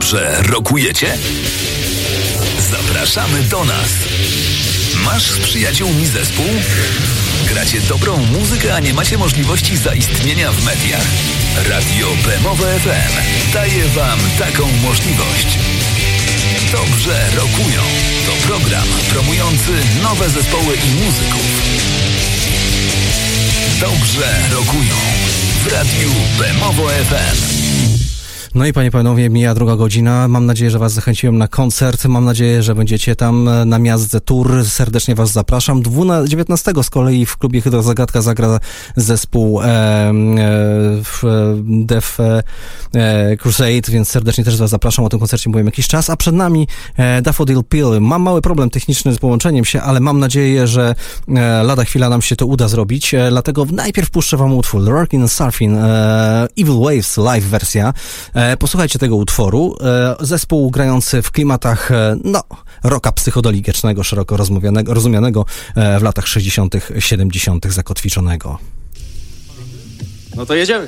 Dobrze rokujecie? Zapraszamy do nas. Masz z przyjaciółmi zespół? Gracie dobrą muzykę, a nie macie możliwości zaistnienia w mediach? Radio Bemowe FM daje wam taką możliwość. Dobrze rokują. To program promujący nowe zespoły i muzyków. Dobrze rokują w Radiu Bemowo FM. No i panie i panowie, mija 2 godzina. Mam nadzieję, że was zachęciłem na koncert. Mam nadzieję, że będziecie tam na Miazdze Tour. Serdecznie was zapraszam. 19 z kolei w klubie Hydrozagadka zagra zespół Death Crusade, więc serdecznie też was zapraszam. O tym koncercie mówiłem jakiś czas. A przed nami Daffodil Pill. Mam mały problem techniczny z połączeniem się, ale mam nadzieję, że lada chwila nam się to uda zrobić. Dlatego najpierw puszczę wam utwór Rockin' and Surfin' Evil Waves live wersja. Posłuchajcie tego utworu. Zespół grający w klimatach, rocka psychodelicznego, szeroko rozumianego w latach 60., 70. zakotwiczonego. No to jedziemy.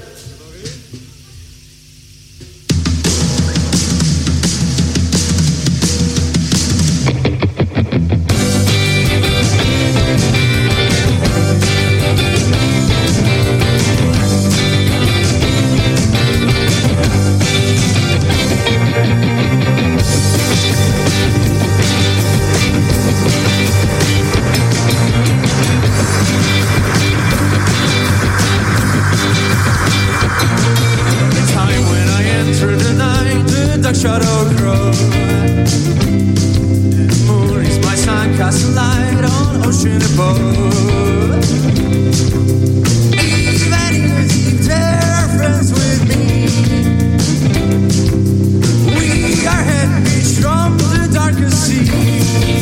Shadow grow. Moon is my sun, cast light on ocean above. Even if they're friends with me, we are headbeats from the darkest sea.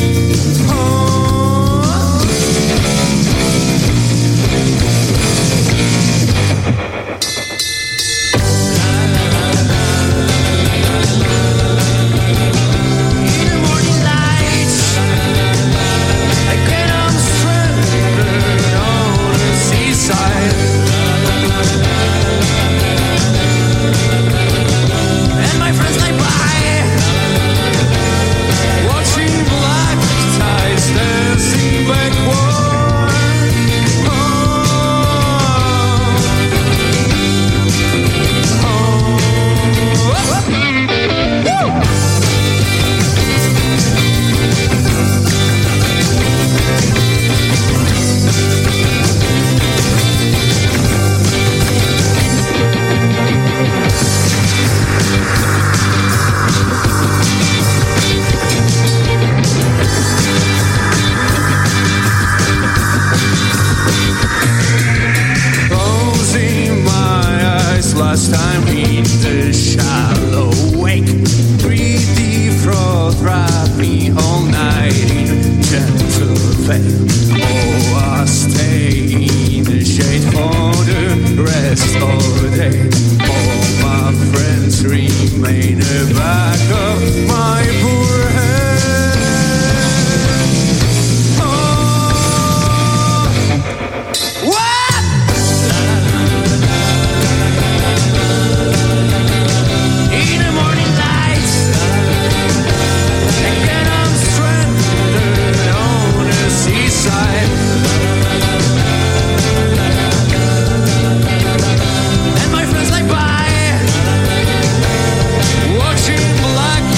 Last time in the shallow wake, breathe the froth, wrap me all night in gentle veil. Oh, I stay in the shade for the rest of the day. All my friends remain back of my poor head. Oh, what? Watching black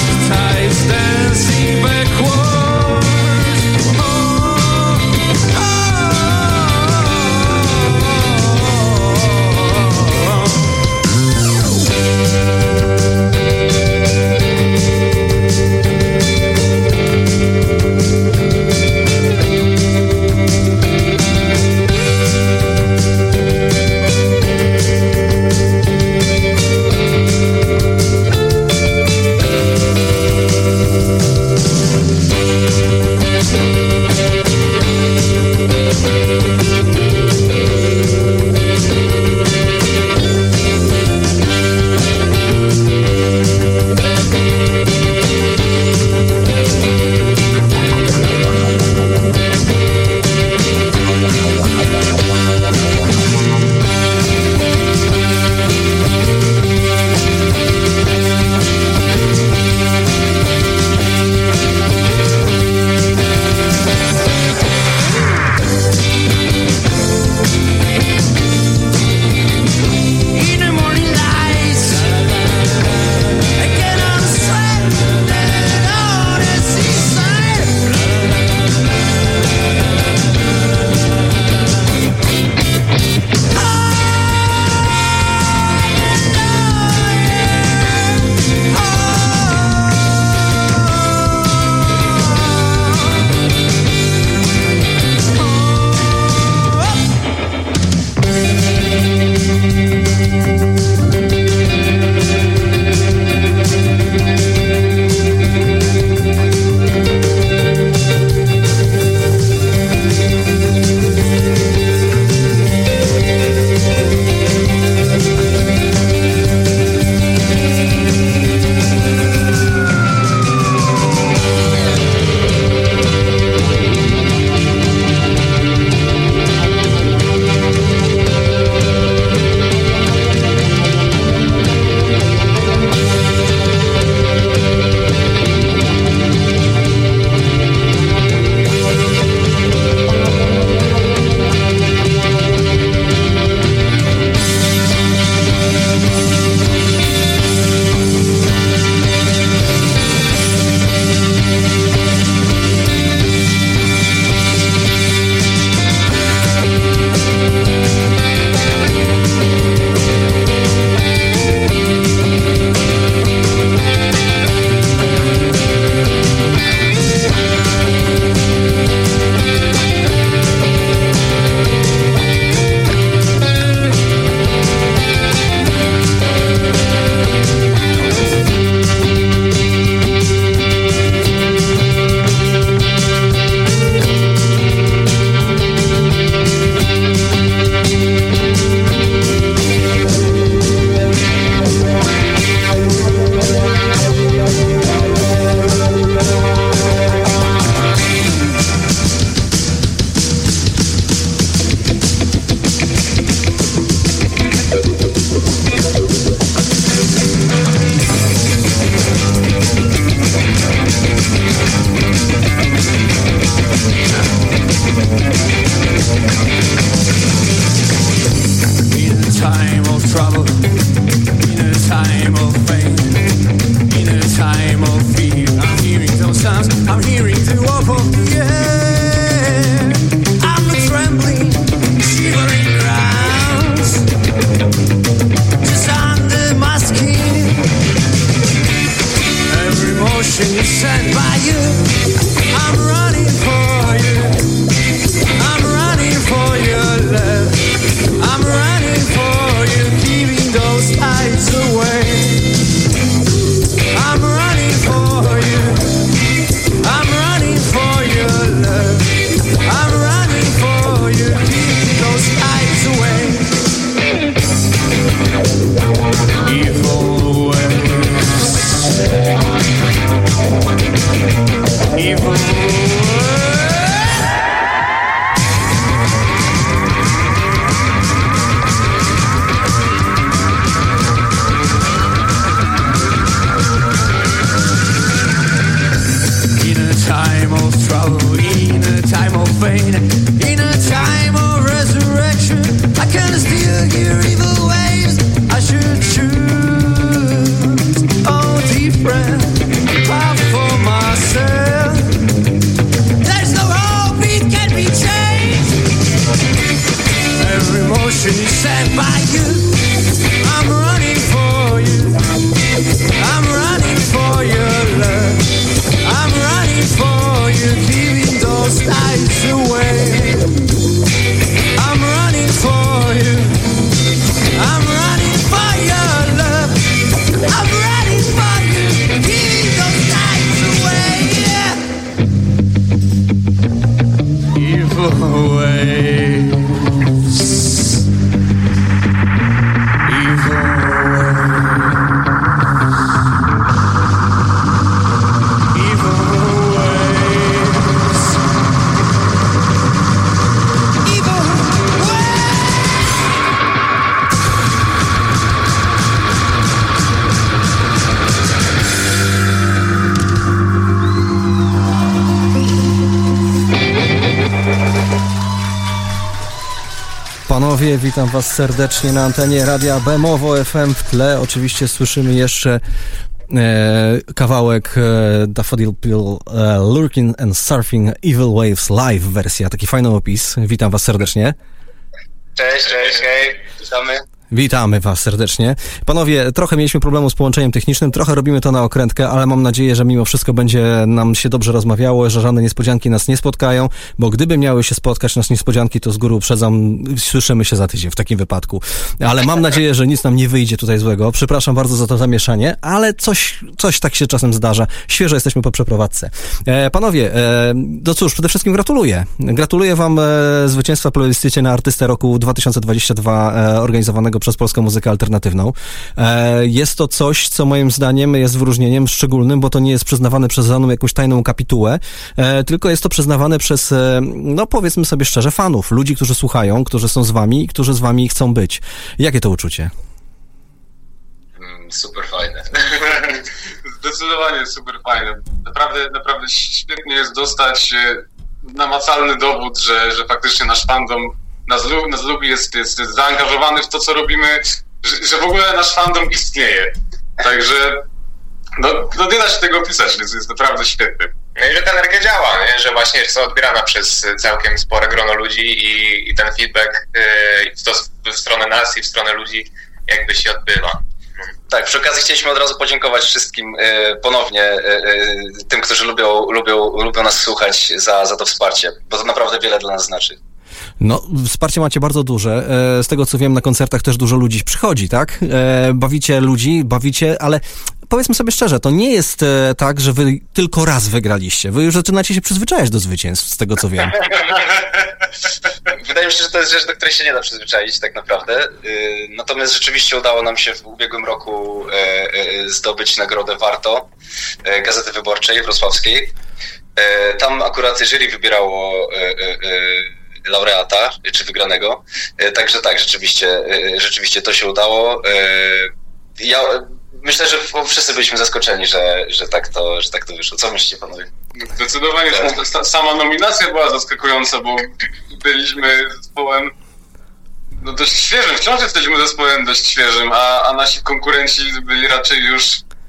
sometimes I'm hearing the warp of the air. I'm a trembling, shivering grounds just under my skin. Every motion is sent by you. I'm running for you. I'm running for your love. I'm running for you, keeping those eyes away. I'm running for you. I'm running for your love. I'm running for you, keeping those eyes away. Evil ways. Evil ways. Time of trouble, in a time of pain, in a time of resurrection, I can still hear evil waves. I should choose a different path for myself. There's no hope, it can be changed. Every motion is sent by you. I'm running for you. I'm running for your love. I'm running for you, keeping those eyes away. I'm running for you. I'm running for your love. I'm running for you, keeping those eyes away. Yeah. Evil ways. Evil Panowie, witam was serdecznie na antenie Radia Bemowo FM. W tle oczywiście słyszymy jeszcze kawałek Daffodil Pill, Lurking and Surfing Evil Waves live wersja, taki fajny opis. Witam was serdecznie. Cześć, hej, witamy. Witamy was serdecznie. Panowie, trochę mieliśmy problemu z połączeniem technicznym, trochę robimy to na okrętkę, ale mam nadzieję, że mimo wszystko będzie nam się dobrze rozmawiało, że żadne niespodzianki nas nie spotkają, bo gdyby miały się spotkać nas niespodzianki, to z góry uprzedzam, słyszymy się za tydzień w takim wypadku. Ale mam nadzieję, że nic nam nie wyjdzie tutaj złego. Przepraszam bardzo za to zamieszanie, ale coś tak się czasem zdarza. Świeżo jesteśmy po przeprowadzce. Panowie, no cóż, przede wszystkim gratuluję. Gratuluję wam zwycięstwa plebiscycie na Artystę Roku 2022 organizowanego przez Polską Muzykę Alternatywną. Jest to coś, co moim zdaniem jest wyróżnieniem szczególnym, bo to nie jest przyznawane przez żadną jakąś tajną kapitułę, tylko jest to przyznawane przez, no powiedzmy sobie szczerze, fanów, ludzi, którzy słuchają, którzy są z wami i którzy z wami chcą być. Jakie to uczucie? Super fajne. Zdecydowanie super fajne. Naprawdę świetnie jest dostać namacalny dowód, że faktycznie nasz fandom nas lubi, jest zaangażowany w to, co robimy, że w ogóle nasz fandom istnieje. Także no nie da się tego opisać, jest naprawdę świetny. No i że ta energia działa, nie? Że właśnie jest odbierana przez całkiem spore grono ludzi i ten feedback to w stronę nas i w stronę ludzi jakby się odbywa. Tak, przy okazji chcieliśmy od razu podziękować wszystkim ponownie, tym, którzy lubią nas słuchać za to wsparcie, bo to naprawdę wiele dla nas znaczy. No, wsparcie macie bardzo duże. Z tego, co wiem, na koncertach też dużo ludzi przychodzi, tak? Bawicie ludzi, ale powiedzmy sobie szczerze, to nie jest tak, że wy tylko raz wygraliście. Wy już zaczynacie się przyzwyczajać do zwycięstw, z tego, co wiem. Wydaje mi się, że to jest rzecz, do której się nie da przyzwyczaić tak naprawdę. Natomiast rzeczywiście udało nam się w ubiegłym roku zdobyć nagrodę Warto Gazety Wyborczej Wrocławskiej. Tam akurat jury wybierało laureata, czy wygranego. Także tak, rzeczywiście to się udało. Ja myślę, że wszyscy byliśmy zaskoczeni, że tak to wyszło. Co myślicie, panowie? Zdecydowanie sama nominacja była zaskakująca, bo byliśmy zespołem dość świeżym, wciąż jesteśmy zespołem dość świeżym, a nasi konkurenci byli raczej już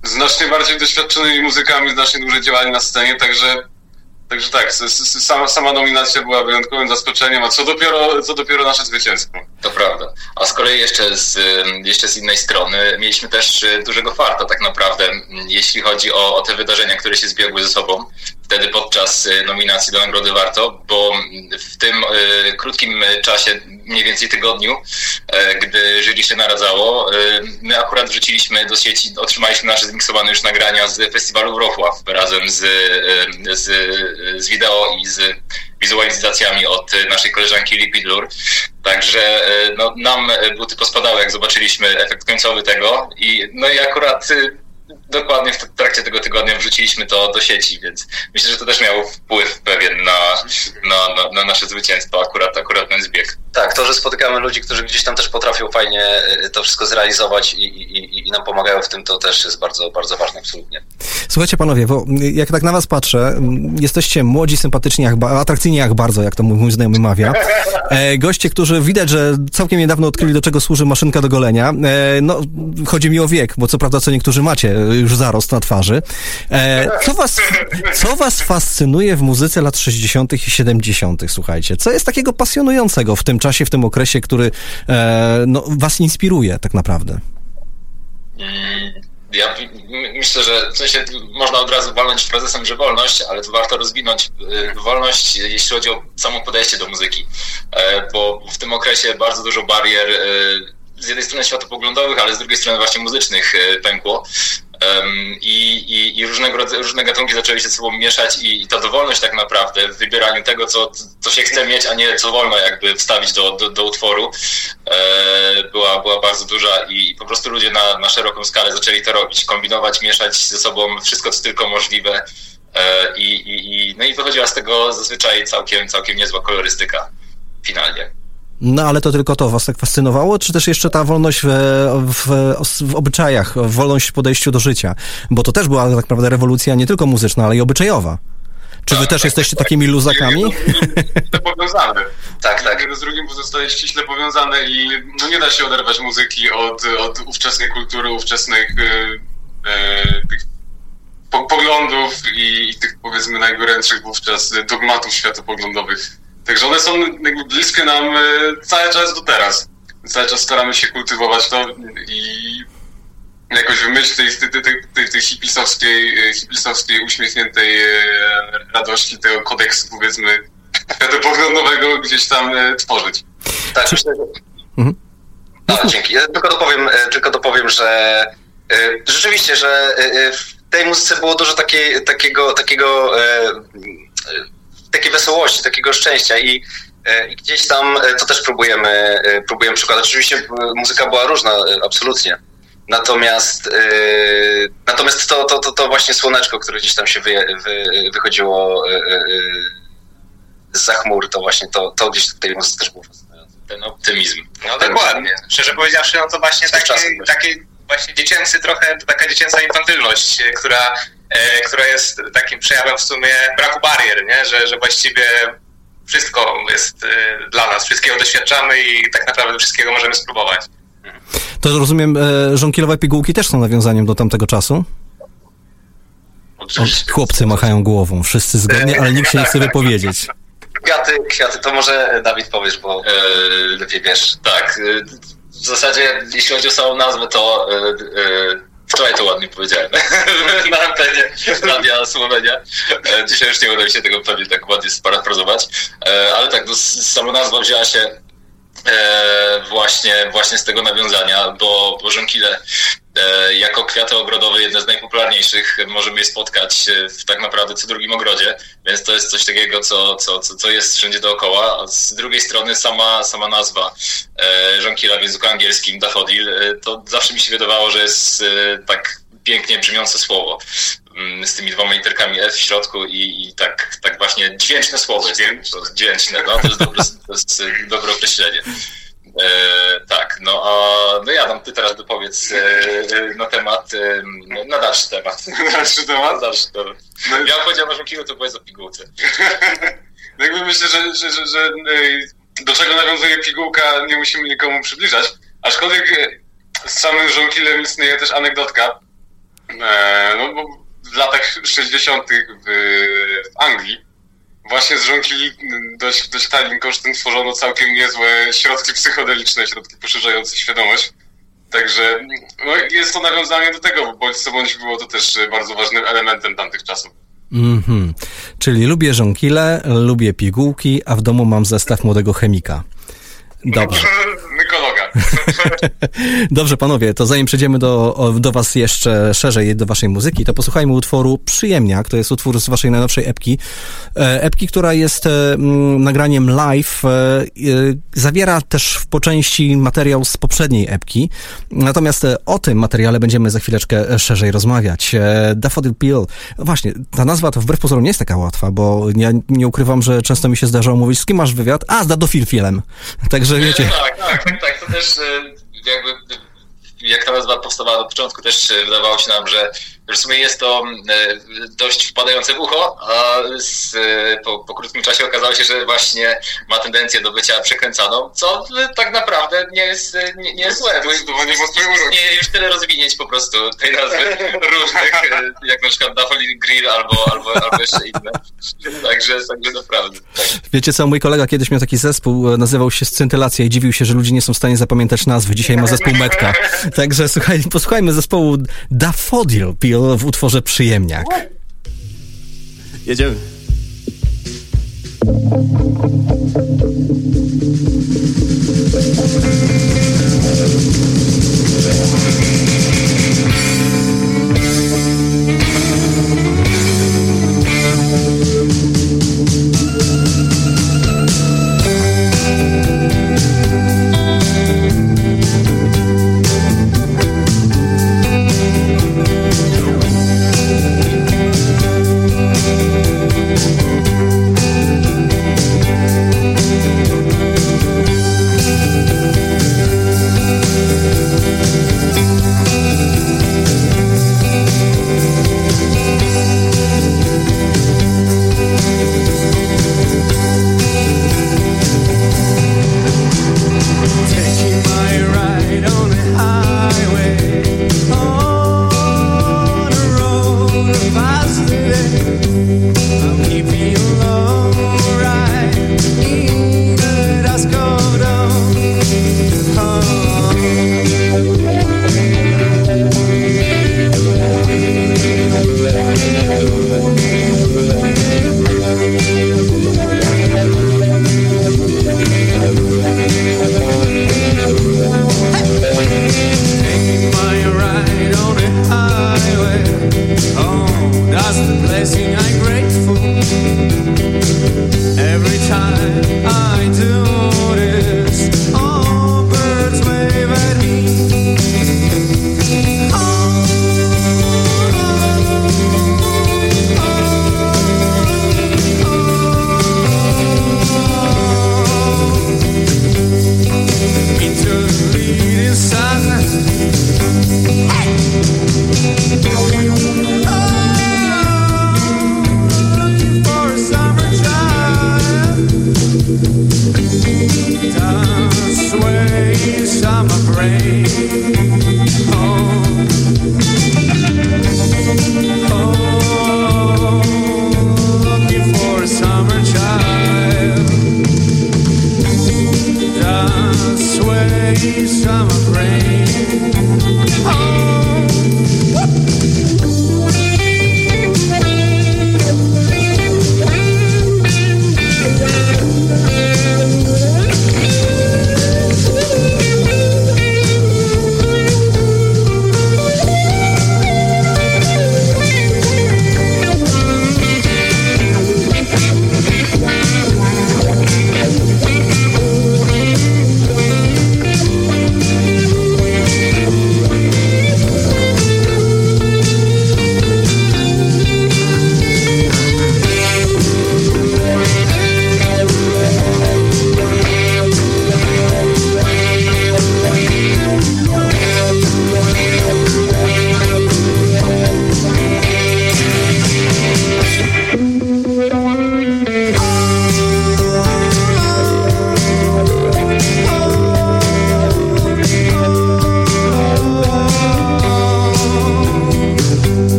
znacznie bardziej doświadczonymi muzykami, znacznie dłużej działali na scenie, także tak, sama nominacja była wyjątkowym zaskoczeniem, a co dopiero nasze zwycięstwo. To prawda. A z kolei jeszcze z innej strony mieliśmy też dużego farta tak naprawdę, jeśli chodzi o te wydarzenia, które się zbiegły ze sobą wtedy podczas nominacji do Nagrody Warto, bo w tym krótkim czasie, mniej więcej tygodniu, gdy jury się naradzało, my akurat wrzuciliśmy do sieci, otrzymaliśmy nasze zmiksowane już nagrania z festiwalu Wrocław razem z wideo i z wizualizacjami od naszej koleżanki Liquid Lure. Także no, nam buty pospadały, jak zobaczyliśmy efekt końcowy tego i akurat dokładnie w trakcie tego tygodnia wrzuciliśmy to do sieci, więc myślę, że to też miało wpływ pewien na nasze zwycięstwo, akurat ten zbieg. Tak, to, że spotykamy ludzi, którzy gdzieś tam też potrafią fajnie to wszystko zrealizować i nam pomagają w tym, to też jest bardzo, bardzo ważne, absolutnie. Słuchajcie panowie, bo jak tak na was patrzę, jesteście młodzi, sympatyczni, atrakcyjni jak bardzo, jak to mój znajomy mawia. Goście, którzy widać, że całkiem niedawno odkryli, do czego służy maszynka do golenia. No, chodzi mi o wiek, bo co prawda co niektórzy macie już zarost na twarzy. Co was fascynuje w muzyce lat 60. i 70., słuchajcie? Co jest takiego pasjonującego w tym czasie, w tym okresie, który was inspiruje tak naprawdę? Ja myślę, że w sensie można od razu walnąć frazesem, że wolność, ale to warto rozwinąć wolność, jeśli chodzi o samo podejście do muzyki, bo w tym okresie bardzo dużo barier z jednej strony światopoglądowych, ale z drugiej strony właśnie muzycznych pękło i różne gatunki zaczęły się ze sobą mieszać i ta dowolność tak naprawdę w wybieraniu tego, co się chce mieć, a nie co wolno jakby wstawić do utworu, była bardzo duża i po prostu ludzie na szeroką skalę zaczęli to robić, kombinować, mieszać ze sobą wszystko, co tylko możliwe i wychodziła z tego zazwyczaj całkiem niezła kolorystyka finalnie. No ale to tylko to was tak fascynowało, czy też jeszcze ta wolność w obyczajach, wolność w podejściu do życia? Bo to też była tak naprawdę rewolucja nie tylko muzyczna, ale i obyczajowa. Czy wy też jesteście takimi luzakami? Ściśle powiązane. Tak. Jedno z drugim pozostaje ściśle powiązane i no nie da się oderwać muzyki od ówczesnej kultury, ówczesnych tych poglądów i tych powiedzmy najgorętszych wówczas dogmatów światopoglądowych. Także one są jakby bliskie nam cały czas do teraz. Cały czas staramy się kultywować to i jakoś w myśl tej hipisowskiej, uśmiechniętej radości, tego kodeksu, powiedzmy, światopoglądowego gdzieś tam tworzyć. Tak, myślę, że... dzięki. Ja tylko dopowiem, że rzeczywiście, że w tej muzyce było dużo takiej wesołości, takiego szczęścia i gdzieś tam to też próbujemy przykładać. Oczywiście muzyka była różna, absolutnie. Natomiast to właśnie słoneczko, które gdzieś tam się wychodziło zza chmur, to właśnie to gdzieś w tej muzyce też było fascynujące. Ten optymizm. No dokładnie. Szczerze powiedziawszy, no to właśnie taki właśnie dziecięcy trochę, taka dziecięca infantylność, która jest takim przejawem w sumie braku barier, nie? Że właściwie wszystko jest dla nas, wszystkiego doświadczamy i tak naprawdę wszystkiego możemy spróbować. To rozumiem, żonkilowe pigułki też są nawiązaniem do tamtego czasu? Chłopcy machają głową, wszyscy zgodnie, ale nikt się nie chce wypowiedzieć. Kwiaty, to może Dawid powiesz, bo lepiej wiesz. Tak, w zasadzie jeśli chodzi o samą nazwę, to wczoraj to ładnie powiedziałem na antenie Radia Słowenia. Dzisiaj już nie uda mi się tego pewnie tak ładnie sparafrazować, ale tak, sama nazwa wzięła się właśnie z tego nawiązania, bo żonkile jako kwiaty ogrodowe, jedne z najpopularniejszych, możemy je spotkać w tak naprawdę co drugim ogrodzie, więc to jest coś takiego, co jest wszędzie dookoła, a z drugiej strony sama nazwa żonkila w języku angielskim, daffodil, to zawsze mi się wydawało, że jest tak pięknie brzmiące słowo z tymi dwoma literkami F w środku i tak właśnie dźwięczne słowo. Dźwięczne, no to jest dobre określenie. Tak, no Adam, ty teraz dopowiedz na temat, na dalszy temat. Dalszy temat? No, ja powiedziałem o żonkilu, to powiedz o pigułce. Jakby myślę, że do czego nawiązuje pigułka, nie musimy nikomu przybliżać, aczkolwiek z samym żonkilem istnieje też anegdotka. No bo w latach 60. w Anglii właśnie zrządzili dość tanim kosztem tworzono całkiem niezłe środki psychodeliczne, środki poszerzające świadomość. Także no, jest to nawiązanie do tego, bądź co bądź było to też bardzo ważnym elementem tamtych czasów. Czyli lubię żonkile, lubię pigułki, a w domu mam zestaw młodego chemika. Dobrze. Mykologa. Dobrze, panowie, to zanim przejdziemy do was jeszcze szerzej, do waszej muzyki, to posłuchajmy utworu Przyjemniak. To jest utwór z waszej najnowszej epki. Epki, która jest nagraniem live, zawiera też po części materiał z poprzedniej epki. Natomiast o tym materiale będziemy za chwileczkę szerzej rozmawiać. Daffodil Peel. Właśnie, ta nazwa to wbrew pozorom nie jest taka łatwa, bo ja nie ukrywam, że często mi się zdarzało mówić, z kim masz wywiad? A, z Dadofilfilem. Także wiecie... Tak, to też jakby jak ta nazwa powstawała na początku, też wydawało się nam, że w sumie jest to dość wpadające w ucho, a po krótkim czasie okazało się, że właśnie ma tendencję do bycia przekręcaną, co tak naprawdę nie jest złe. Nie już tyle rozwinięć po prostu tej nazwy różnych, jak na przykład Daffodil Grill albo jeszcze inne. Także naprawdę. Tak. Wiecie co, mój kolega kiedyś miał taki zespół, nazywał się Scintylacja i dziwił się, że ludzie nie są w stanie zapamiętać nazwy. Dzisiaj ma zespół Metka. Także posłuchajmy zespołu Daffodil Peel w utworze Przyjemniak. Jedziemy.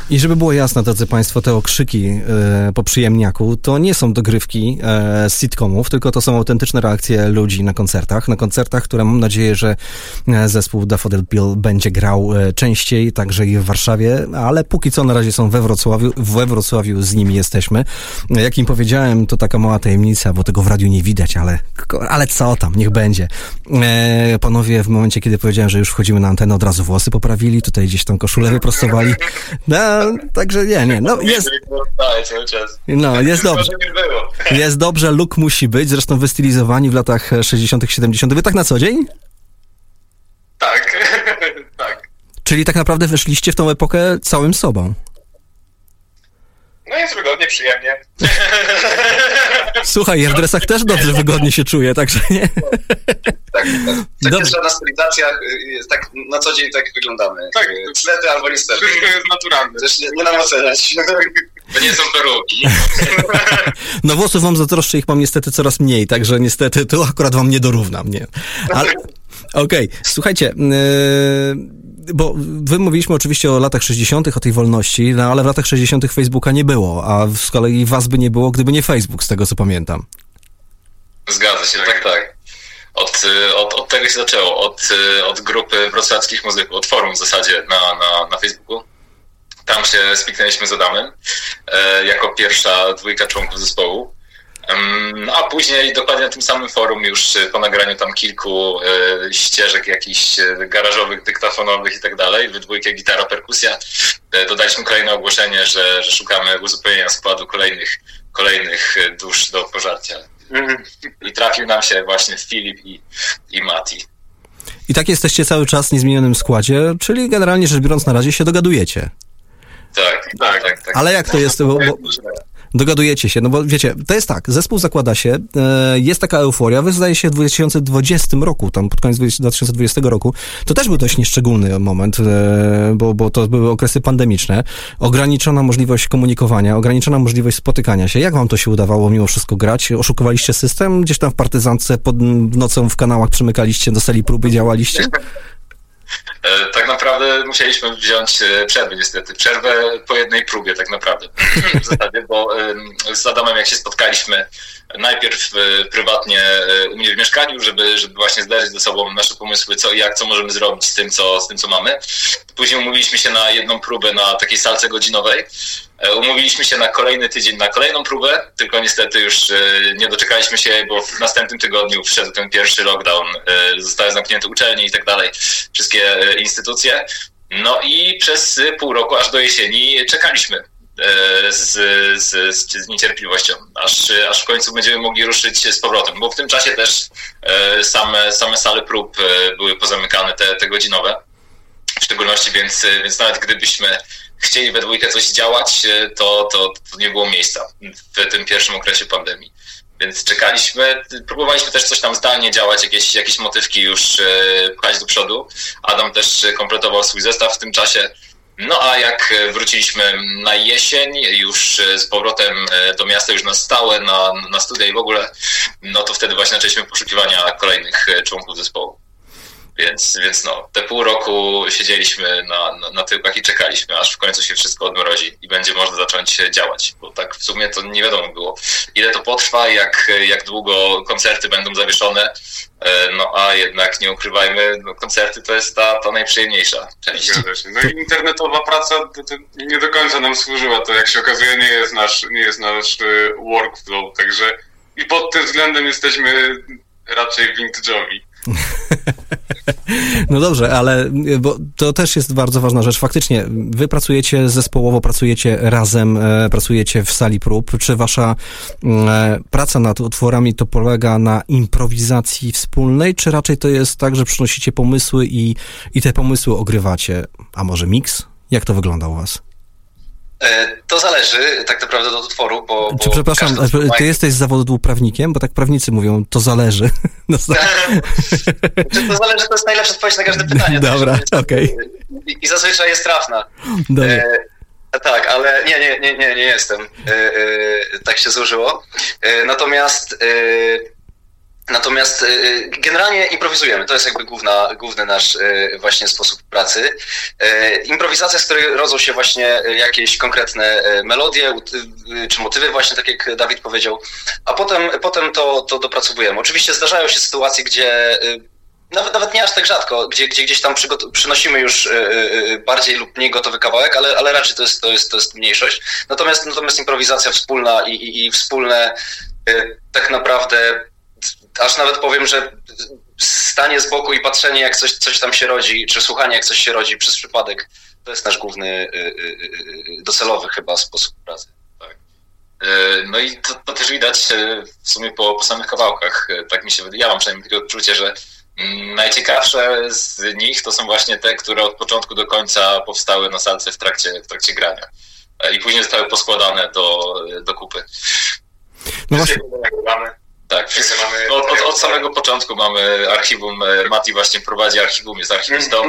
I żeby było jasne, drodzy Państwo, te okrzyki po przyjemniaku to nie są dogrywki z sitcomów, tylko to są autentyczne reakcje ludzi na koncertach, które mam nadzieję, że zespół Daffodil Pill będzie grał częściej, także i w Warszawie, ale póki co na razie są we Wrocławiu z nimi jesteśmy. Jak im powiedziałem, to taka mała tajemnica, bo tego w radiu nie widać, ale co tam, niech będzie. Panowie w momencie, kiedy powiedziałem, że już wchodzimy na antenę, od razu włosy poprawili, tutaj gdzieś tą koszulę wyprostowali. No, także nie, no jest... No, jest dobrze. Jest dobrze, look musi być, zresztą wystylizowani w latach 60., 70. Wy tak na co dzień? Tak, tak. Czyli tak naprawdę weszliście w tą epokę całym sobą. No jest wygodnie, przyjemnie. Słuchaj, ja w dresach też dobrze, wygodnie się czuję, także nie. Tak. To jest żadna stylizacja, tak na co dzień tak wyglądamy. Tak. Ślepy albo niestety. Wszystko jest naturalne. Też nie nam oceniać. To nie są peruki. No włosów wam zatroszczę, ich mam niestety coraz mniej, także niestety to akurat wam nie dorównam, nie. Ale okej, słuchajcie, bo wy mówiliśmy oczywiście o latach 60., o tej wolności, no ale w latach 60. Facebooka nie było, a z kolei was by nie było, gdyby nie Facebook, z tego co pamiętam. Zgadza się, tak. Od tego się zaczęło, od grupy wrocławskich muzyków, od forum w zasadzie na Facebooku. Tam się spiknęliśmy z Adamem jako pierwsza dwójka członków zespołu. A później dokładnie na tym samym forum już po nagraniu tam kilku ścieżek jakichś garażowych, dyktafonowych i tak dalej, we dwójkę gitara, perkusja, dodaliśmy kolejne ogłoszenie, że szukamy uzupełnienia składu kolejnych dusz do pożarcia. I trafił nam się właśnie Filip i Mati. I tak jesteście cały czas w niezmienionym składzie, czyli generalnie rzecz biorąc na razie się dogadujecie. Tak. Ale jak to jest? Bo dogadujecie się, no bo wiecie, to jest tak, zespół zakłada się, jest taka euforia, wy zdaje się w 2020 roku, tam pod koniec 2020 roku, to też był dość nieszczególny moment, bo to były okresy pandemiczne, ograniczona możliwość komunikowania, ograniczona możliwość spotykania się. Jak wam to się udawało mimo wszystko grać? Oszukowaliście system? Gdzieś tam w partyzantce pod nocą w kanałach przymykaliście do sali próby, działaliście? Tak naprawdę musieliśmy wziąć przerwę niestety. Przerwę po jednej próbie tak naprawdę. W zasadzie, bo z Adamem jak się spotkaliśmy najpierw prywatnie u mnie w mieszkaniu, żeby właśnie zderzyć ze sobą nasze pomysły, co i jak, co możemy zrobić z tym, co mamy. Później umówiliśmy się na jedną próbę na takiej salce godzinowej. Umówiliśmy się na kolejny tydzień na kolejną próbę, tylko niestety już nie doczekaliśmy się, bo w następnym tygodniu wszedł ten pierwszy lockdown, zostały zamknięte uczelnie i tak dalej, wszystkie instytucje. No i przez pół roku, aż do jesieni czekaliśmy z niecierpliwością, aż w końcu będziemy mogli ruszyć z powrotem, bo w tym czasie też same sale prób były pozamykane, te godzinowe w szczególności, więc nawet gdybyśmy chcieli we dwójkę coś działać, to nie było miejsca w tym pierwszym okresie pandemii. Więc czekaliśmy, próbowaliśmy też coś tam zdalnie działać, jakieś motywki już pchać do przodu. Adam też kompletował swój zestaw w tym czasie. No a jak wróciliśmy na jesień, już z powrotem do miasta, już na stałe, na studia i w ogóle, no to wtedy właśnie zaczęliśmy poszukiwania kolejnych członków zespołu. Więc no, te pół roku siedzieliśmy na tyłkach i czekaliśmy, aż w końcu się wszystko odmrozi i będzie można zacząć działać, bo tak w sumie to nie wiadomo było, ile to potrwa, jak długo koncerty będą zawieszone, no a jednak nie ukrywajmy, no, koncerty to jest ta najprzyjemniejsza część. No i internetowa praca to nie do końca nam służyła, to jak się okazuje nie jest nasz workflow, także i pod tym względem jesteśmy raczej vintage'owi. No dobrze, ale bo to też jest bardzo ważna rzecz. Faktycznie, wy pracujecie zespołowo, pracujecie razem, pracujecie w sali prób. Czy wasza praca nad utworami to polega na improwizacji wspólnej, czy raczej to jest tak, że przynosicie pomysły i te pomysły ogrywacie? A może miks? Jak to wygląda u was? To zależy tak naprawdę od utworu, bo przepraszam, ty jesteś z zawodu prawnikiem? Bo tak prawnicy mówią, to zależy. No, to zależy, to jest najlepsza odpowiedź na każde pytanie. Dobra, okej. I zazwyczaj jest trafna. Tak, ale nie jestem. Tak się złożyło. Natomiast Natomiast generalnie improwizujemy, to jest jakby główny nasz właśnie sposób pracy. Improwizacja, z której rodzą się właśnie jakieś konkretne melodie czy motywy właśnie, tak jak Dawid powiedział, a potem to dopracowujemy. Oczywiście zdarzają się sytuacje, gdzie nawet nie aż tak rzadko, gdzie gdzieś tam przynosimy już bardziej lub mniej gotowy kawałek, ale raczej to jest mniejszość. Natomiast improwizacja wspólna i wspólne tak naprawdę, aż nawet powiem, że stanie z boku i patrzenie, jak coś tam się rodzi, czy słuchanie, jak coś się rodzi przez przypadek, to jest nasz główny docelowy chyba sposób pracy. Tak. No i to też widać w sumie po samych kawałkach. Tak mi się wydaje, ja mam przynajmniej takie odczucie, że najciekawsze z nich to są właśnie te, które od początku do końca powstały na salce w trakcie grania. I później zostały poskładane do kupy. No właśnie. Tak, mamy od samego początku mamy archiwum. Mati właśnie prowadzi archiwum, jest archiwistą.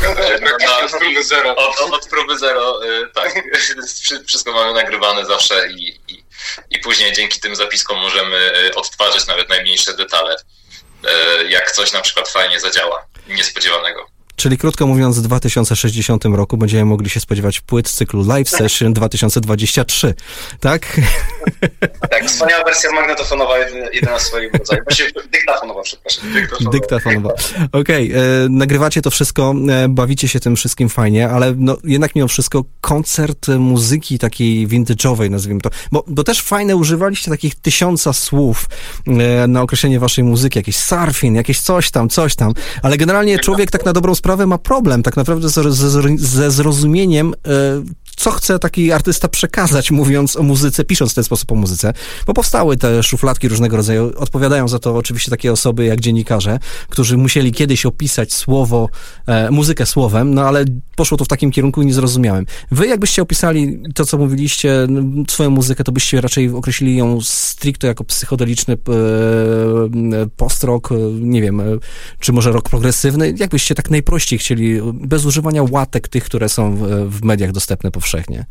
Od próby zero. Od próby zero, tak. Wszystko mamy nagrywane zawsze i później dzięki tym zapiskom możemy odtwarzać nawet najmniejsze detale, jak coś na przykład fajnie zadziała, niespodziewanego. Czyli krótko mówiąc, w 2060 roku będziemy mogli się spodziewać płyt z cyklu Live Session 2023, tak? Tak, wspaniała wersja magnetofonowa, jedyna w swoim rodzaju. Właściwie dyktafonowa, przepraszam. Dyktafonowa. Okej, nagrywacie to wszystko, bawicie się tym wszystkim fajnie, ale no, jednak mimo wszystko koncert muzyki takiej vintage'owej, nazwijmy to, bo też fajne używaliście takich 1000 słów na określenie waszej muzyki, jakiś surfing, jakieś coś tam, ale generalnie człowiek tak na dobrą sprawę ma problem tak naprawdę ze zrozumieniem, co chce taki artysta przekazać, mówiąc o muzyce, pisząc w ten sposób o muzyce, bo powstały te szufladki różnego rodzaju, odpowiadają za to oczywiście takie osoby jak dziennikarze, którzy musieli kiedyś opisać muzykę słowem, no ale poszło to w takim kierunku i nie zrozumiałem. Wy jakbyście opisali to, co mówiliście, swoją muzykę, to byście raczej określili ją stricte jako psychodeliczny post-rock, nie wiem, czy może rock progresywny, jakbyście tak najprościej chcieli, bez używania łatek tych, które są w mediach dostępne powszechnie.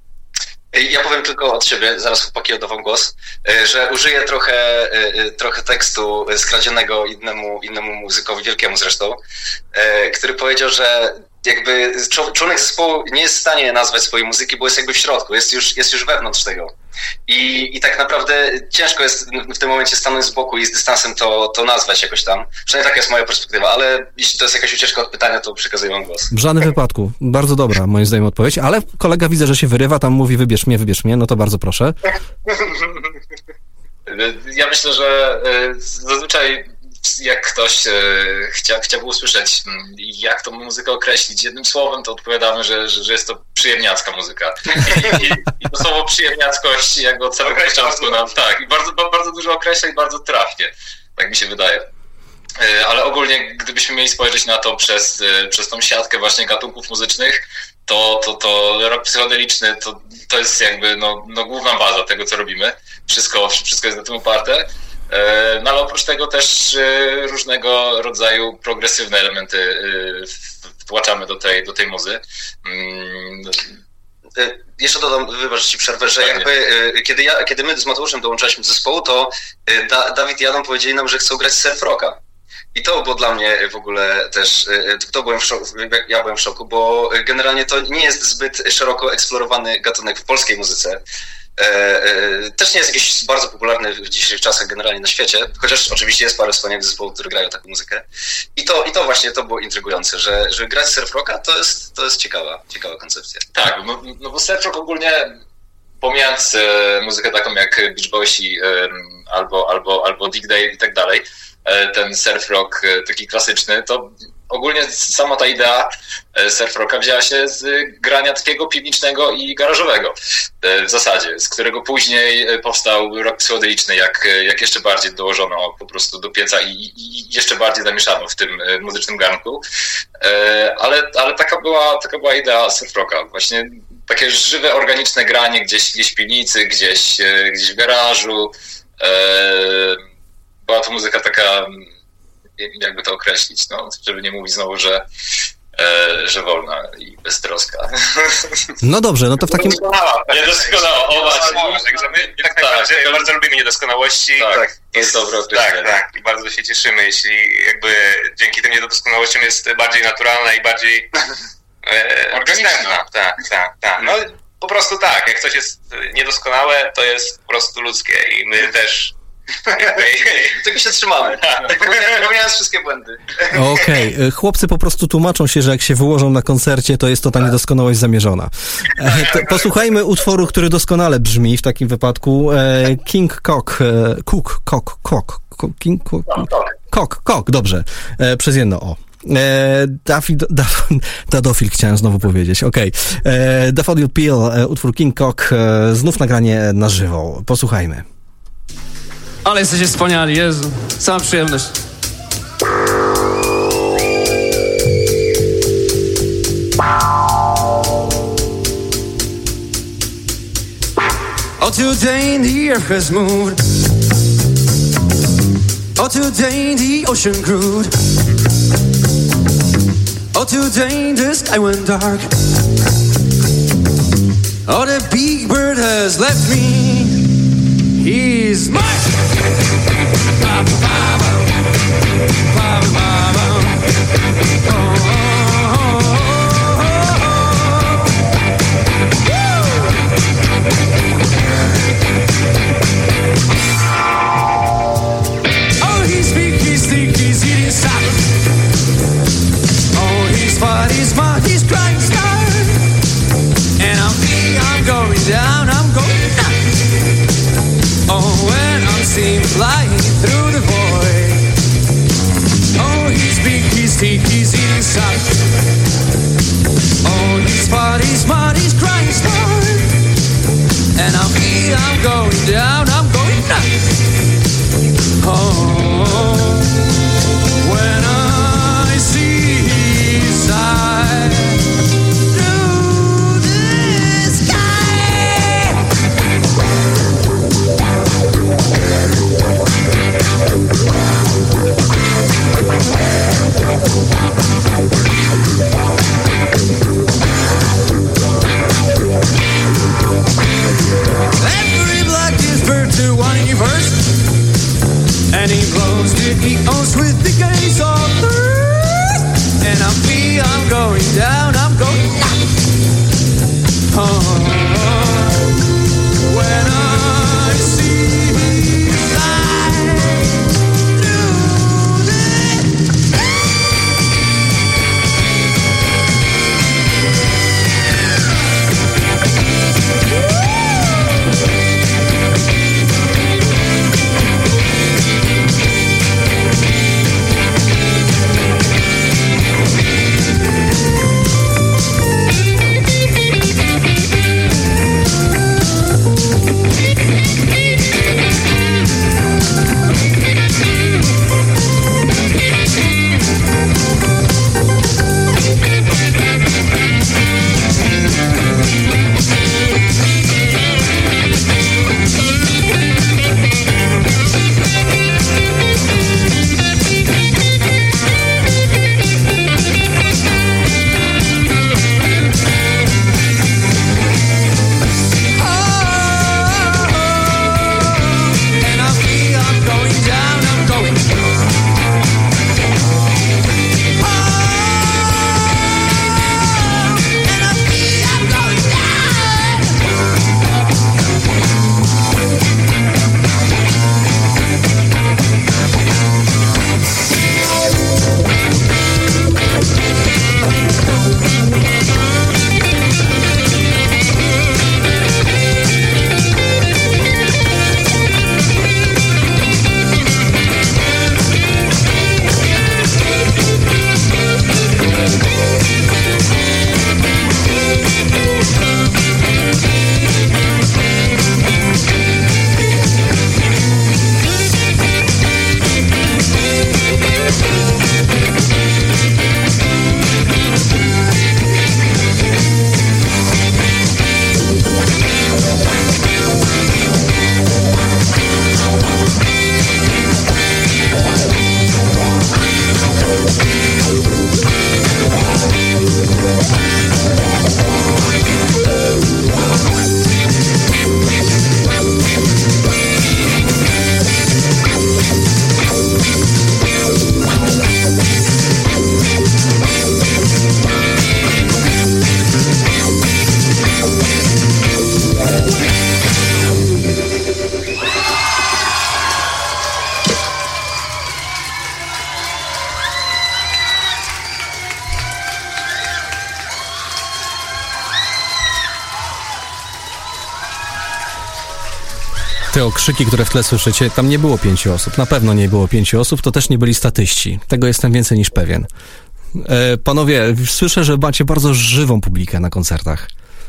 Ja powiem tylko od siebie, zaraz chłopaki oddawam głos, że użyję trochę tekstu skradzionego innemu muzykowi, wielkiemu zresztą, który powiedział, że jakby członek zespołu nie jest w stanie nazwać swojej muzyki, bo jest jakby w środku, jest już wewnątrz tego. I tak naprawdę ciężko jest w tym momencie stanąć z boku i z dystansem to nazwać jakoś tam. Przynajmniej taka jest moja perspektywa, ale jeśli to jest jakaś ucieczka od pytania, to przekazuję wam głos. W żadnym wypadku. Bardzo dobra, moim zdaniem, odpowiedź, ale kolega widzę, że się wyrywa, tam mówi wybierz mnie, no to bardzo proszę. Ja myślę, że zazwyczaj jak ktoś chciałby usłyszeć, jak tą muzykę określić jednym słowem, to odpowiadamy, że jest to przyjemniacka muzyka. I to słowo przyjemniackość jakby od samego początku nam, tak, i bardzo dużo określa i bardzo trafnie, tak mi się wydaje. Ale ogólnie, gdybyśmy mieli spojrzeć na to przez tą siatkę właśnie gatunków muzycznych, to rock psychodeliczny to jest jakby no główna baza tego, co robimy. Wszystko jest na tym oparte. No ale oprócz tego też różnego rodzaju progresywne elementy wtłaczamy do tej muzy. Jeszcze dodam, wybacz ci przerwę, że jakby kiedy my z Mateuszem dołączaliśmy do zespołu, to Dawid i Adam powiedzieli nam, że chcą grać surf rocka. I to było dla mnie w ogóle też, ja byłem w szoku, bo generalnie to nie jest zbyt szeroko eksplorowany gatunek w polskiej muzyce. Też nie jest jakiś bardzo popularny w dzisiejszych czasach generalnie na świecie, chociaż oczywiście jest parę wspaniałych zespołów, które grają taką muzykę. I to właśnie to było intrygujące, że grać surf rocka to jest ciekawa koncepcja. Tak, no bo surf rock ogólnie, pomijając muzykę taką jak Beach Boysi albo Dick Dale i tak dalej, ten surf rock taki klasyczny, to ogólnie sama ta idea surf rocka wzięła się z grania takiego piwniczego i garażowego w zasadzie, z którego później powstał rock psychodeliczny, jak jeszcze bardziej dołożono po prostu do pieca i jeszcze bardziej zamieszano w tym muzycznym garnku. Ale taka była idea surf rocka, właśnie takie żywe, organiczne granie gdzieś w piwnicy, gdzieś w garażu. Była to muzyka taka, jakby to określić, no, żeby nie mówić znowu, że że wolna i beztroska. No dobrze, no to w takim... Niedoskonała, o właśnie. Także my tak najbardziej bardzo lubimy niedoskonałości. Tak, jest dobre określenie. Tak, i bardzo się cieszymy, jeśli jakby dzięki tym niedoskonałościom jest bardziej naturalna i bardziej organiczna. Tak. No po prostu tak, jak coś jest niedoskonałe, to jest po prostu ludzkie i my też Tego się trzymamy. Popełniając wszystkie błędy. Okej, chłopcy po prostu tłumaczą się, że jak się wyłożą na koncercie, to jest to ta niedoskonałość zamierzona. Posłuchajmy utworu, który doskonale brzmi w takim wypadku. King Cock, Cock, dobrze, przez jedno O. Dadofil chciałem znowu powiedzieć, okej. Daffodil Peel, utwór King Cock, znów nagranie na żywo. Posłuchajmy. Ale jesteście wspaniali, Jezu, sama przyjemność. Oh, today the earth has moved. Oh, today the ocean grew. Oh, today the sky went dark. Oh, the big bird has left me. He's mine. Oh, he's big, he's thick, he's eating salad. Oh, he's fat, he's smart, he's crying star. And I'm going down, I'm going down. Oh, when I'm seen flying through the void. Oh, he's big, he's thick, he's eating salad. Oh, he's fat, he's smart, he's crying star. And I'm going down, I'm going down. Oh, when I see his eyes through the sky. Every black is bird to one universe, and he blows the eons with the gaze of earth. And I'm going down, I'm going down. Oh, when I see his eyes through the Te okrzyki, które w tle słyszycie, tam nie było 5 osób. Na pewno nie było 5 osób, to też nie byli statyści. Tego jestem więcej niż pewien. Panowie, słyszę, że macie bardzo żywą publikę na koncertach.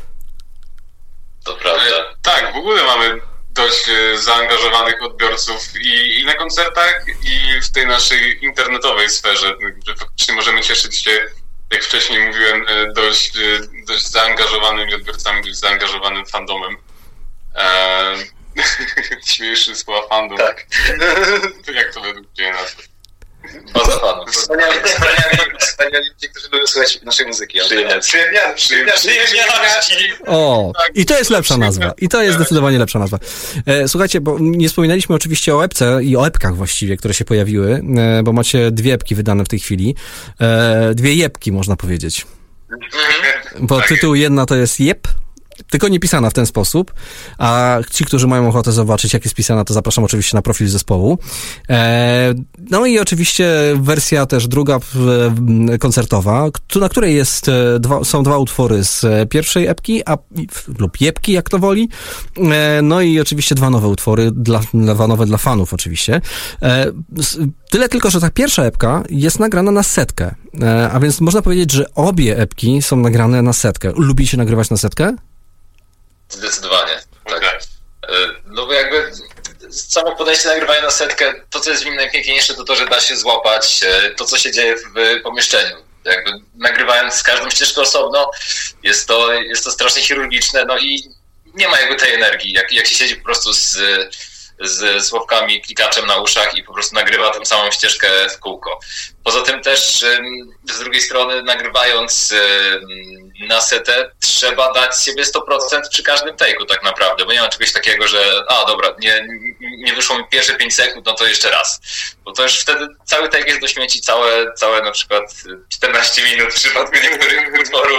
To prawda. Tak, w ogóle mamy dość zaangażowanych odbiorców i na koncertach, i w tej naszej internetowej sferze, że faktycznie możemy cieszyć się, jak wcześniej mówiłem, dość zaangażowanymi odbiorcami, dość zaangażowanym fandomem. Śmiejszy słowa fandom. Tak. Jak to według Ciebie nazwać? Bardzo fanów. Wspaniali ludzie, którzy lubią słuchać naszej muzyki. Przyjemniaczki. O, i to jest lepsza nazwa. I to jest zdecydowanie lepsza nazwa. Słuchajcie, bo nie wspominaliśmy oczywiście o epce i o epkach właściwie, które się pojawiły, bo macie 2 epki wydane w tej chwili. 2 jepki, można powiedzieć. Bo tytuł jedna to jest Jep, tylko nie pisana w ten sposób, a ci, którzy mają ochotę zobaczyć, jak jest pisana, to zapraszam oczywiście na profil zespołu. No i oczywiście wersja też druga koncertowa, na której są 2 utwory z pierwszej epki, lub jepki, jak to woli. No i oczywiście 2 nowe utwory, 2 nowe dla fanów oczywiście. Tyle tylko, że ta pierwsza epka jest nagrana na setkę, a więc można powiedzieć, że obie epki są nagrane na setkę. Lubicie nagrywać na setkę? Zdecydowanie, tak. No bo jakby samo podejście nagrywania na setkę, to co jest w nim najpiękniejsze, to to, że da się złapać to, co się dzieje w pomieszczeniu. Jakby nagrywając każdą ścieżkę osobno, jest to strasznie chirurgiczne, no i nie ma jakby tej energii, jak się siedzi po prostu z słuchawkami, klikaczem na uszach i po prostu nagrywa tę samą ścieżkę w kółko. Poza tym też z drugiej strony nagrywając na setę trzeba dać siebie 100% przy każdym take'u tak naprawdę, bo nie ma czegoś takiego, że dobra, nie wyszło mi pierwsze 5 sekund, no to jeszcze raz. Bo to już wtedy cały take jest do śmieci, całe na przykład 14 minut w przypadku niektórych utworów,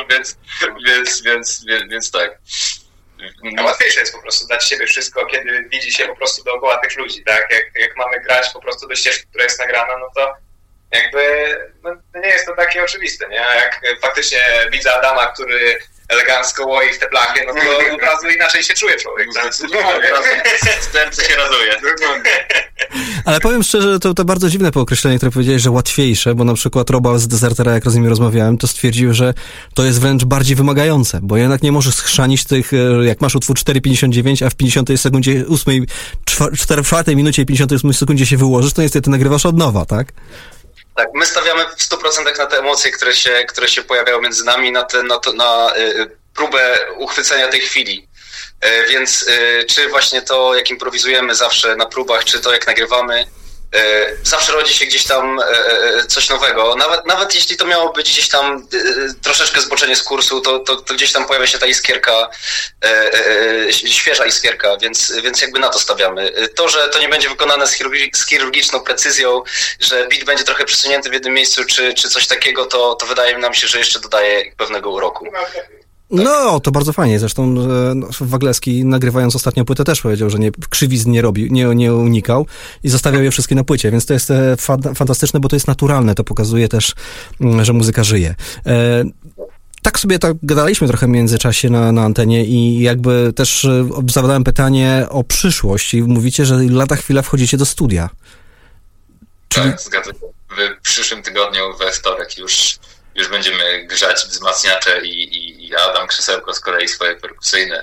więc tak. Łatwiejsze jest po prostu dać siebie wszystko, kiedy widzi się po prostu dookoła tych ludzi, tak? Jak mamy grać po prostu do ścieżki, która jest nagrana, no to jakby nie jest to takie oczywiste, nie? A jak faktycznie widzę Adama, który elegancko łoi w te blachy, no to od razu inaczej się czuje człowiek. Serce się raduje. Ale powiem szczerze, to bardzo dziwne pookreślenie, które powiedziałeś, że łatwiejsze, bo na przykład Roba z Desertera, jak z nimi rozmawiałem, to stwierdził, że to jest wręcz bardziej wymagające, bo jednak nie możesz schrzanić tych, jak masz utwór 4,59, a w 50 sekundzie 4 minucie i 58 sekundzie się wyłożysz, to niestety nagrywasz od nowa, tak? Tak, my stawiamy w 100% na te emocje, które się pojawiają między nami, na próbę uchwycenia tej chwili. Więc czy właśnie to, jak improwizujemy zawsze na próbach, czy to, jak nagrywamy, zawsze rodzi się gdzieś tam coś nowego. Nawet jeśli to miało być gdzieś tam troszeczkę zboczenie z kursu, to gdzieś tam pojawia się ta iskierka, świeża iskierka, więc jakby na to stawiamy. To, że to nie będzie wykonane z chirurgiczną precyzją, że beat będzie trochę przesunięty w jednym miejscu, czy coś takiego, to wydaje nam się, że jeszcze dodaje pewnego uroku. No, to bardzo fajnie. Zresztą Wagleski, nagrywając ostatnią płytę, też powiedział, że krzywizn nie robił, nie unikał i zostawiał je wszystkie na płycie, więc to jest fantastyczne, bo to jest naturalne. To pokazuje też, że muzyka żyje. Tak sobie gadaliśmy trochę w międzyczasie na antenie i jakby też zadałem pytanie o przyszłość i mówicie, że lada chwila wchodzicie do studia. Tak, zgadzam się. W przyszłym tygodniu, we wtorek już będziemy grzać wzmacniacze i Adam krzesełko z kolei swoje perkusyjne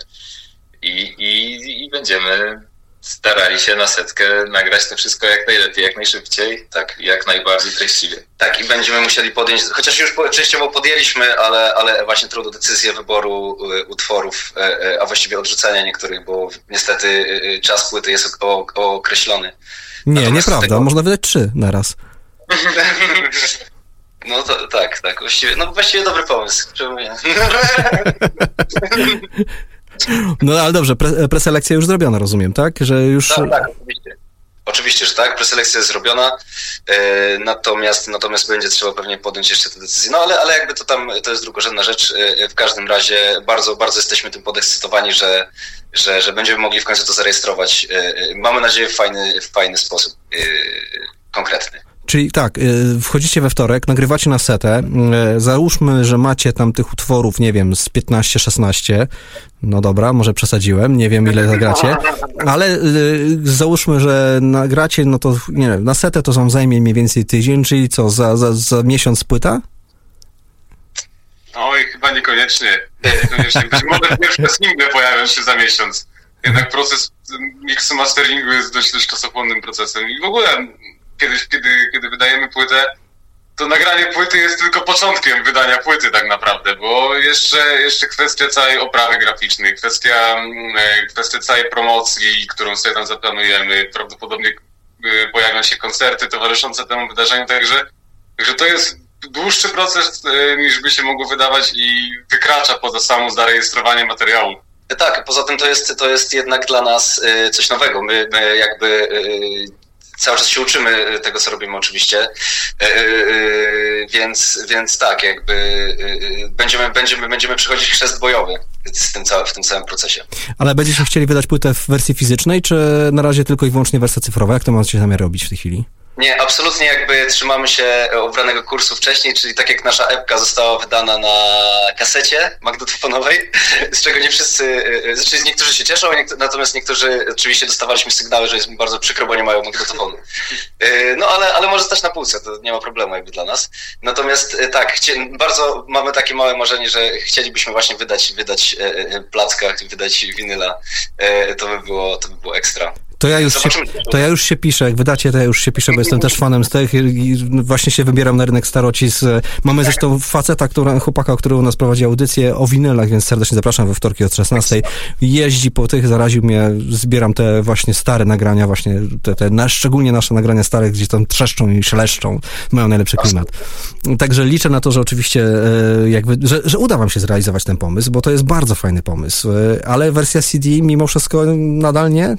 i będziemy starali się na setkę nagrać to wszystko jak najlepiej, jak najszybciej, tak, jak najbardziej treściwie. Tak, i będziemy musieli podjąć, chociaż już częściowo podjęliśmy, ale właśnie trudną decyzję wyboru utworów, a właściwie odrzucenia niektórych, bo niestety czas płyty jest określony. Nieprawda, można wydać 3 na raz. No to tak, właściwie dobry pomysł. No ale dobrze, preselekcja już zrobiona, rozumiem, tak? Że już... Tak, oczywiście. Oczywiście, że tak, preselekcja jest zrobiona, natomiast będzie trzeba pewnie podjąć jeszcze tę decyzję. No ale jakby to jest drugorzędna rzecz. W każdym razie bardzo, bardzo jesteśmy tym podekscytowani, że będziemy mogli w końcu to zarejestrować. Mamy nadzieję w fajny sposób, konkretny. Czyli tak, wchodzicie we wtorek, nagrywacie na setę, załóżmy, że macie tam tych utworów, nie wiem, z 15-16, no dobra, może przesadziłem, nie wiem ile zagracie, ale załóżmy, że nagracie, no to nie wiem, na setę to wam zajmie mniej więcej tydzień, czyli co, za miesiąc płyta? Oj, chyba niekoniecznie. Być może pierwsze single pojawią się za miesiąc. Jednak proces mixu masteringu jest dość czasochłonnym procesem. I w ogóle kiedy wydajemy płytę, to nagranie płyty jest tylko początkiem wydania płyty tak naprawdę, bo jeszcze kwestia całej oprawy graficznej, kwestia całej promocji, którą sobie tam zaplanujemy. Prawdopodobnie pojawią się koncerty towarzyszące temu wydarzeniu, także to jest dłuższy proces niż by się mogło wydawać i wykracza poza samo zarejestrowanie materiału. Tak, poza tym to jest jednak dla nas coś nowego. My jakby cały czas się uczymy tego, co robimy oczywiście, więc tak, jakby będziemy przechodzić chrzest bojowy w tym całym procesie. Ale będziecie chcieli wydać płytę w wersji fizycznej, czy na razie tylko i wyłącznie wersja cyfrowa? Jak to macie zamiar robić w tej chwili? Nie, absolutnie jakby trzymamy się obranego kursu wcześniej, czyli tak jak nasza epka została wydana na kasecie magnetofonowej, z czego nie wszyscy, znaczy niektórzy się cieszą, natomiast niektórzy oczywiście dostawaliśmy sygnały, że jest mi bardzo przykro, bo nie mają magnetofonu. No ale może stać na półce, to nie ma problemu jakby dla nas. Natomiast tak, bardzo mamy takie małe marzenie, że chcielibyśmy właśnie wydać placka, wydać winyla, to by było ekstra. To ja już się piszę, jak wydacie, to ja już się piszę, bo jestem też fanem z tych i właśnie się wybieram na rynek starocis. Mamy zresztą faceta, chłopaka, który u nas prowadzi audycję o winylach, więc serdecznie zapraszam we wtorki od 16. Jeździ po tych, zaraził mnie, zbieram te właśnie stare nagrania, właśnie szczególnie nasze nagrania stare, gdzie tam trzeszczą i szeleszczą, mają najlepszy klimat. Także liczę na to, że oczywiście że uda wam się zrealizować ten pomysł, bo to jest bardzo fajny pomysł, ale wersja CD mimo wszystko nadal nie?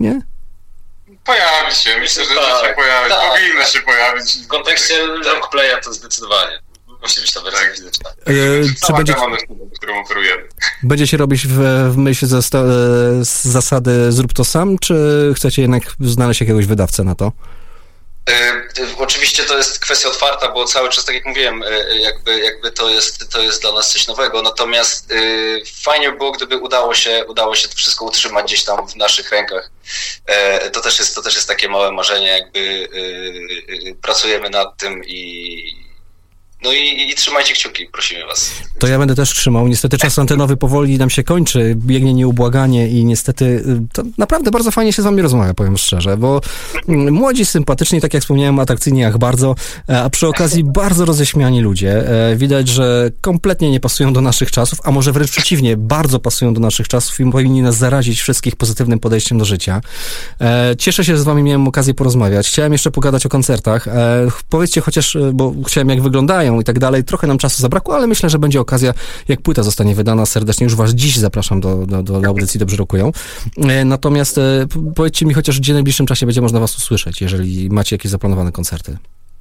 Pojawi się, myślę, że się pojawić, powinna się pojawić. W kontekście longplaya to zdecydowanie musi być ta wersja fizyczna. Czy będzie, którą oferujemy. Będziecie robić w myśl z zasady zrób to sam, czy chcecie jednak znaleźć jakiegoś wydawcę na to? Oczywiście to jest kwestia otwarta, bo cały czas, tak jak mówiłem, jakby to jest dla nas coś nowego, natomiast fajnie by było, gdyby udało się to wszystko utrzymać gdzieś tam w naszych rękach. To też jest takie małe marzenie, jakby pracujemy nad tym i trzymajcie kciuki, prosimy was. To ja będę też trzymał. Niestety czas antenowy powoli nam się kończy, biegnie nieubłaganie i niestety to naprawdę bardzo fajnie się z wami rozmawia, powiem szczerze, bo młodzi, sympatyczni, tak jak wspomniałem, atrakcyjni jak bardzo, a przy okazji bardzo roześmiani ludzie. Widać, że kompletnie nie pasują do naszych czasów, a może wręcz przeciwnie, bardzo pasują do naszych czasów i powinni nas zarazić wszystkich pozytywnym podejściem do życia. Cieszę się, że z wami miałem okazję porozmawiać. Chciałem jeszcze pogadać o koncertach. Powiedzcie chociaż, bo chciałem jak wyglądają i tak dalej. Trochę nam czasu zabrakło, ale myślę, że będzie okazja, jak płyta zostanie wydana. Serdecznie już was dziś zapraszam do audycji Dobrze Rokują. Natomiast powiedzcie mi chociaż, gdzie w najbliższym czasie będzie można was usłyszeć, jeżeli macie jakieś zaplanowane koncerty.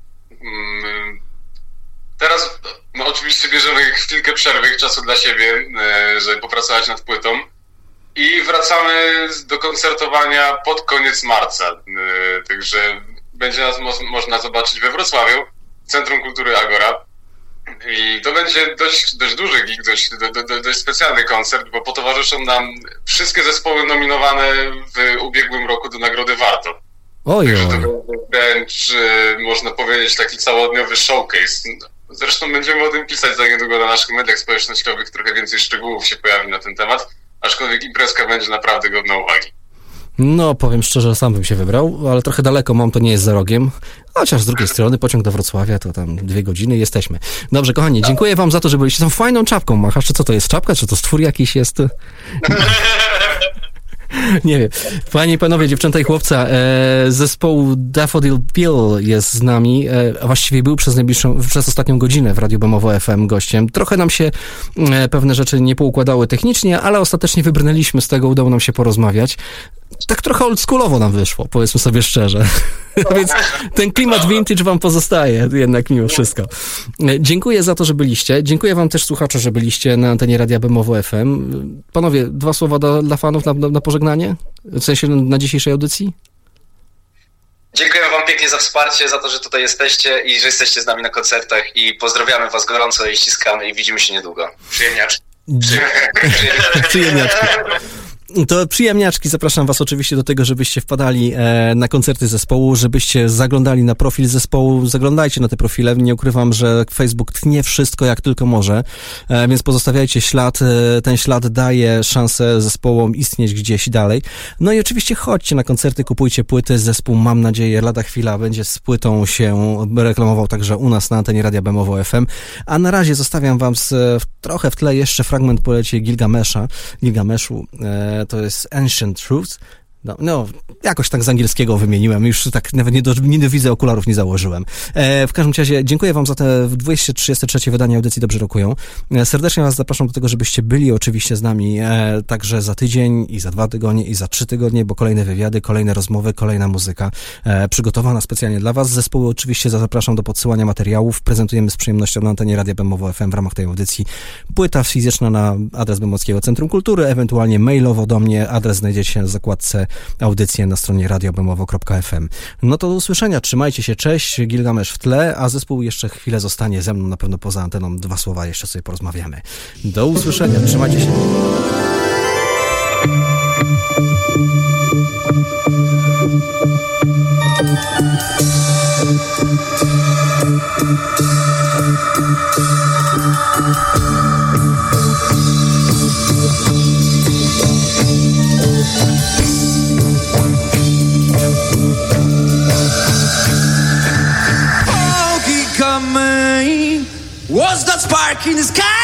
Teraz oczywiście bierzemy chwilkę przerwy, czasu dla siebie, żeby popracować nad płytą i wracamy do koncertowania pod koniec marca. Także będzie nas można zobaczyć we Wrocławiu, w Centrum Kultury Agora. I to będzie dość duży gig, dość specjalny koncert, bo potowarzyszą nam wszystkie zespoły nominowane w ubiegłym roku do Nagrody Warto. Ojej. Także to wręcz, można powiedzieć, taki całodniowy showcase. Zresztą będziemy o tym pisać za niedługo na naszych mediach społecznościowych, trochę więcej szczegółów się pojawi na ten temat, aczkolwiek imprezka będzie naprawdę godna uwagi. No, powiem szczerze, sam bym się wybrał, ale trochę daleko mam, to nie jest za rogiem. Chociaż z drugiej strony pociąg do Wrocławia to tam 2 godziny jesteśmy. Dobrze, kochani, dziękuję wam za to, że byliście. Tą fajną czapką machasz. Czy co to jest? Czapka? Czy to stwór jakiś jest? Nie wiem. Panie i panowie, dziewczęta i chłopca, zespołu Daffodil Pill jest z nami, a właściwie był przez ostatnią godzinę w Radiu Bemowo FM gościem. Trochę nam się pewne rzeczy nie poukładały technicznie, ale ostatecznie wybrnęliśmy z tego, udało nam się porozmawiać. Tak trochę oldschoolowo nam wyszło, powiedzmy sobie szczerze. Więc ten klimat vintage wam pozostaje jednak mimo wszystko. Dziękuję za to, że byliście. Dziękuję wam też, słuchacze, że byliście na antenie Radia Bemowo FM. Panowie, 2 słowa dla fanów na pożegnanie? W sensie na dzisiejszej audycji? Dziękujemy wam pięknie za wsparcie, za to, że tutaj jesteście i że jesteście z nami na koncertach i pozdrawiamy was gorąco i ściskamy i widzimy się niedługo. Przyjemniaczki. Przyjemniaczki. To przyjemniaczki, zapraszam was oczywiście do tego, żebyście wpadali na koncerty zespołu, żebyście zaglądali na profil zespołu, zaglądajcie na te profile, nie ukrywam, że Facebook tnie wszystko jak tylko może, więc pozostawiajcie ślad, ten ślad daje szansę zespołom istnieć gdzieś dalej. No i oczywiście chodźcie na koncerty, kupujcie płyty, zespół mam nadzieję lada chwila będzie z płytą się reklamował także u nas na antenie Radia Bemowo FM, a na razie zostawiam wam trochę w tle jeszcze fragment poleci Gilgameszu, to jest Ancient Truths. No, jakoś tak z angielskiego wymieniłem, już tak nawet nie do widzę, okularów nie założyłem. W każdym razie dziękuję wam za te 233 wydanie audycji Dobrze Rokują. Serdecznie was zapraszam do tego, żebyście byli oczywiście z nami także za tydzień i za 2 tygodnie i za 3 tygodnie, bo kolejne wywiady, kolejne rozmowy, kolejna muzyka przygotowana specjalnie dla was. Zespoły oczywiście zapraszam do podsyłania materiałów. Prezentujemy z przyjemnością na antenie Radia Bemowo FM w ramach tej audycji. Płyta fizyczna na adres Bemowskiego Centrum Kultury, ewentualnie mailowo do mnie. Adres znajdziecie w zakładce audycję na stronie radiobemowo.fm. No to do usłyszenia, trzymajcie się, cześć, Gilgamesz w tle, a zespół jeszcze chwilę zostanie ze mną, na pewno poza anteną 2 słowa jeszcze sobie porozmawiamy. Do usłyszenia, trzymajcie się. Was that spark in the sky?